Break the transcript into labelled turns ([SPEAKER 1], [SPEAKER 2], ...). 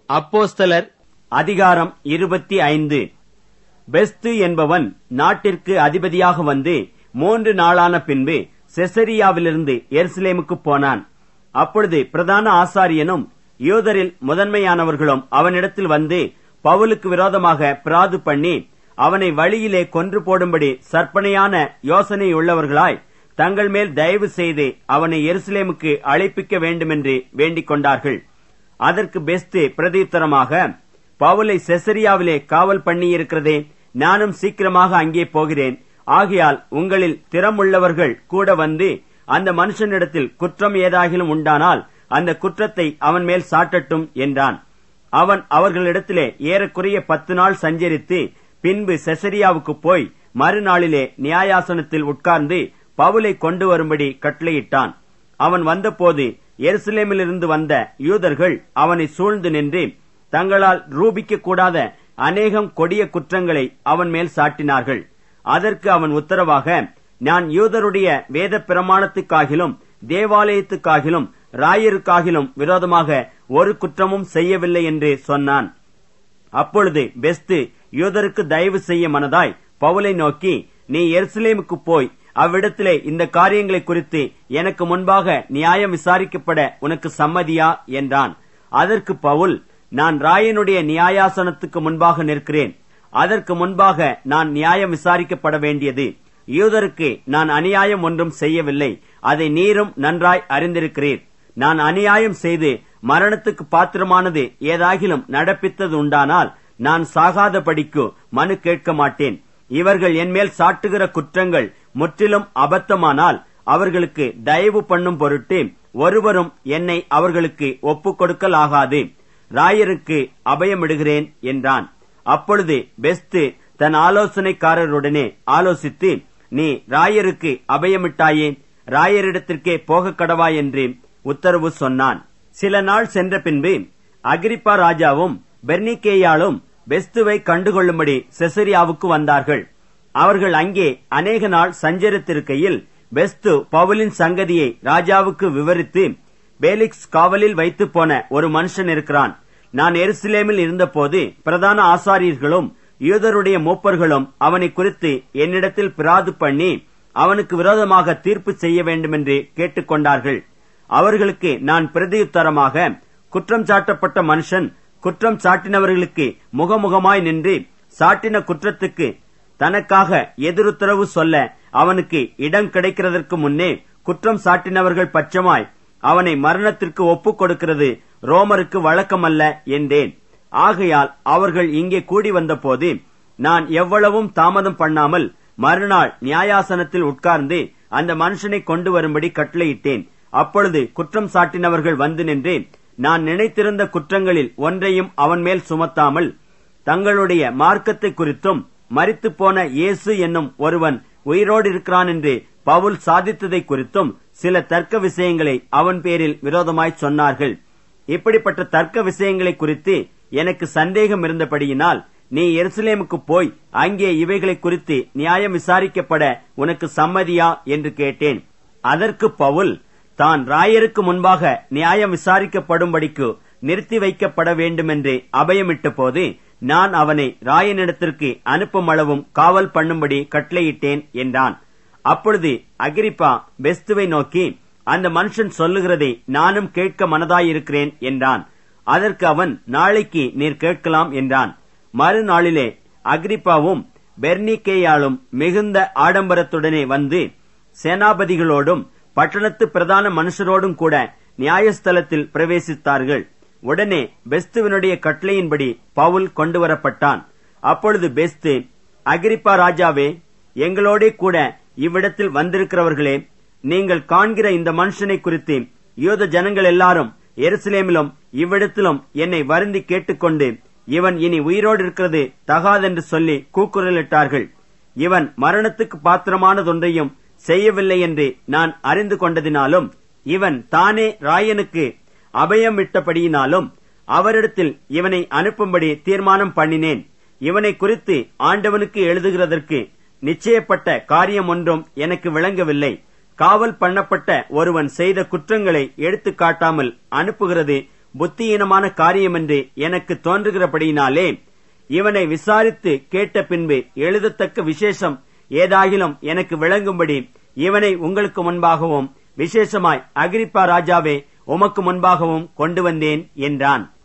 [SPEAKER 1] அப்போஸ்தலர் அதிகாரம் 25. பெஸ்து என்பவன் நாட்டிற்கு அதிபதியாக வந்து 3 நாளான பின்பு செசரியாவிலிருந்து எருசலேமுக்கு போனான். அப்பொழுது பிரதான ஆசாரியனும் யூதரில் முதன்மையானவர்களும் அவனிடத்தில் வந்து பவுலுக்கு விரோதமாக பிராது பண்ணி அவனை வழியிலே கொன்று போடும்படி சற்பனையான யோசனையுள்ளவர்களாய் தங்கள் மேல் தயவு செய்து அவனை எருசலேமுக்கு அழைப்பிக்க வேண்டுமென்று வேண்டிக் கொண்டார்கள். அதற்கு பெஸ்து பிரதியுத்தரமாக, பவுலை செசரியாவிலே காவல் பண்ணியிருக்கிறதே, நானும் சீக்கிரமாக அங்கே போகிறேன். ஆகையால் உங்களில் திறமுள்ளவர்கள் கூட வந்து அந்த மனுஷனிடத்தில் குற்றம் ஏதாகிலும் உண்டானால் அந்த குற்றத்தை அவன் மேல் சாட்டட்டும் என்றான். அவன் அவர்களிடத்திலே ஏறக்குறைய 10 நாள் சஞ்சரித்து பின்பு செசரியாவுக்கு போய் மறுநாளிலே நியாயாசனத்தில் உட்கார்ந்து பவுலை கொண்டு வரும்படி கட்டளையிட்டான். அவன் வந்தபோது எருசலேமிலிருந்து வந்த யூதர்கள் அவனை சூழ்ந்து நின்று தங்களால் ரூபிக்க கூடாத அநேகம் கொடிய குற்றங்களை அவன் மேல் சாட்டினார்கள். அதற்கு அவன் உத்தரவாக, நான் யூதருடைய வேத பிரமாணத்துக்காகிலும் தேவாலயத்துக்காகிலும் ராயருக்காகிலும் விரோதமாக ஒரு குற்றமும் செய்யவில்லை என்று சொன்னான். அப்பொழுது பெஸ்து யூதருக்கு தயவு செய்ய மனதாய் பவுலை நோக்கி, நீ எருசலேமுக்கு போய் அவ்விடத்திலே இந்த காரியங்களை குறித்து எனக்கு முன்பாக நியாயம் விசாரிக்கப்பட உனக்கு சம்மதியா என்றான். அதற்கு பவுல், நான் ராயனுடைய நியாயாசனத்துக்கு முன்பாக நிற்கிறேன். அதற்கு முன்பாக நான் நியாயம் விசாரிக்கப்பட வேண்டியது. யூதருக்கு நான் அநியாயம் ஒன்றும் செய்யவில்லை, அதை நீரும் நன்றாய் அறிந்திருக்கிறீர். நான் அநியாயம் செய்து மரணத்துக்கு பாத்திரமானது ஏதாகிலும் நடப்பித்தது உண்டானால் நான் சாகாதபடிக்கு மனு கேட்க மாட்டேன். இவர்கள் என்மேல் சாட்டுகிற குற்றங்கள் முற்றிலும் அபத்தமானால் அவர்களுக்கு தயவு பண்ணும் பொருட்டு ஒருவரும் என்னை அவர்களுக்கு ஒப்புக் கொடுக்கலாகாது. ராயருக்கு அபயமிடுகிறேன் என்றான். அப்பொழுது பெஸ்து தன் ஆலோசனைக்காரருடனே ஆலோசித்து, நீ ராயருக்கு அபயமிட்டாயே, ராயரிடத்திற்கே போக கடவா என்று உத்தரவு சொன்னான். சில நாள் சென்ற பின்பு அகிரிப்பா ராஜாவும் பெர்னிக்கேயாலும் பெஸ்துவை கண்டுகொள்ளும்படி செசரியாவுக்கு வந்தார்கள். அவர்கள் அங்கே அநேக நாள் சஞ்சரித்திருக்கையில் பெஸ்து பவுலின் சங்கதியை ராஜாவுக்கு விவரித்து, பேலிக்ஸ் காவலில் வைத்து போன ஒரு மனுஷன் இருக்கிறான். நான் எருசலேமில் இருந்தபோது பிரதான ஆசாரியர்களும் யூதருடைய மூப்பர்களும் அவனை குறித்து என்னிடத்தில் பிராது பண்ணி அவனுக்கு விரோதமாக தீர்ப்பு செய்ய வேண்டுமென்று கேட்டுக்கொண்டார்கள். அவர்களுக்கு நான் பிரதியுத்தரமாக, குற்றம் சாட்டப்பட்ட மனுஷன் குற்றம் சாட்டினவர்களுக்கு முகமுகமாய் நின்று சாட்டின குற்றத்துக்கு தனக்காக எதிருத்தரவு சொல்ல அவனுக்கு இடம் கிடைக்கிறதற்கு முன்னே குற்றம் சாட்டினவர்கள் பட்சமாய் அவனை மரணத்திற்கு ஒப்புக் கொடுக்கிறது ரோமருக்கு வழக்கமல்ல என்றேன். ஆகையால் அவர்கள் இங்கே கூடி வந்தபோது நான் எவ்வளவும் தாமதம் பண்ணாமல் மறுநாள் நியாயாசனத்தில் உட்கார்ந்து அந்த மனுஷனை கொண்டு வரும்படி கட்டளையிட்டேன். அப்பொழுது குற்றம் சாட்டினவர்கள் வந்து நின்று நான் நினைத்திருந்த குற்றங்களில் ஒன்றையும் அவன் மேல் சுமத்தாமல் தங்களுடைய மார்க்கத்தை குறித்தும் மரித்து போன இயேசு என்னும் ஒருவன் உயிரோடு இருக்கிறான் என்று பவுல் சாதித்ததை குறித்தும் சில தர்க்க விஷயங்களை அவன் பேரில் விரோதமாய் சொன்னார்கள். இப்படிப்பட்ட தர்க்க விஷயங்களை குறித்து எனக்கு சந்தேகம் இருந்தபடியினால் நீ எருசலேமுக்கு போய் அங்கே இவைகளை குறித்து நியாயம் விசாரிக்கப்பட உனக்கு சம்மதியா என்று கேட்டேன். அதற்கு பவுல் தான் ராயருக்கு முன்பாக நியாயம் விசாரிக்கப்படும்படிக்கு நிறுத்தி வைக்கப்பட வேண்டுமென்று அபயமிட்ட போது நான் அவனை ராயனிடத்திற்கு அனுப்பும் அளவும் காவல் பண்ணும்படி கட்டளையிட்டேன் என்றான். அப்பொழுது அகிரிப்பா பெஸ்துவை நோக்கி, அந்த மனுஷன் சொல்லுகிறதை நானும் கேட்க மனதாயிருக்கிறேன் என்றான். அதற்கு அவன், நாளைக்கு நீர் கேட்கலாம் என்றான். மறுநாளிலே அகிரிப்பாவும் பெர்னிக்கேயாலும் மிகுந்த ஆடம்பரத்துடனே வந்து சேனாபதிகளோடும் பட்டணத்து பிரதான மனுஷரோடும் கூட நியாயஸ்தலத்தில் பிரவேசித்தார்கள். உடனே பெஸ்துவினுடைய கட்டளையின்படி பவுல் கொண்டு வரப்பட்டான். அப்பொழுது பெஸ்து, அகிரிப்பா ராஜாவே, எங்களோடே கூட இவ்விடத்தில் வந்திருக்கிறவர்களே, நீங்கள் காண்கிற இந்த மனுஷனை குறித்து யூத ஜனங்கள் எல்லாரும் எருசலேமிலும் இவ்விடத்திலும் என்னை வருந்தி கேட்டுக்கொண்டு இவன் இனி உயிரோடு இருக்கிறது தகாதென்று சொல்லி கூக்குரலிட்டார்கள். இவன் மரணத்துக்கு பாத்திரமானதொன்றையும் செய்யவில்லை என்று நான் அறிந்து கொண்டதினாலும் இவன் தானே ராயனுக்கு அபயம் விட்டபடியினாலும் அவரிடத்தில் இவனை அனுப்பும்படி தீர்மானம் பண்ணினேன். இவனை குறித்து ஆண்டவனுக்கு எழுதுகிறதற்கு நிச்சயப்பட்ட காரியம் ஒன்றும் எனக்கு விளங்கவில்லை. காவல் பண்ணப்பட்ட ஒருவன் செய்த குற்றங்களை எடுத்து காட்டாமல் அனுப்புகிறது புத்தியீனமான காரியம் என்று எனக்கு தோன்றுகிறபடியினாலே இவனை விசாரித்து கேட்ட பின்பு எழுதத்தக்க விசேஷம் ஏதாகிலும் எனக்கு விளங்கும்படி இவனை உங்களுக்கு முன்பாகவும் விசேஷமாய் அகிரிப்பா ராஜாவே உமக்கு முன்பாகவும் கொண்டு வந்தேன் என்றான்.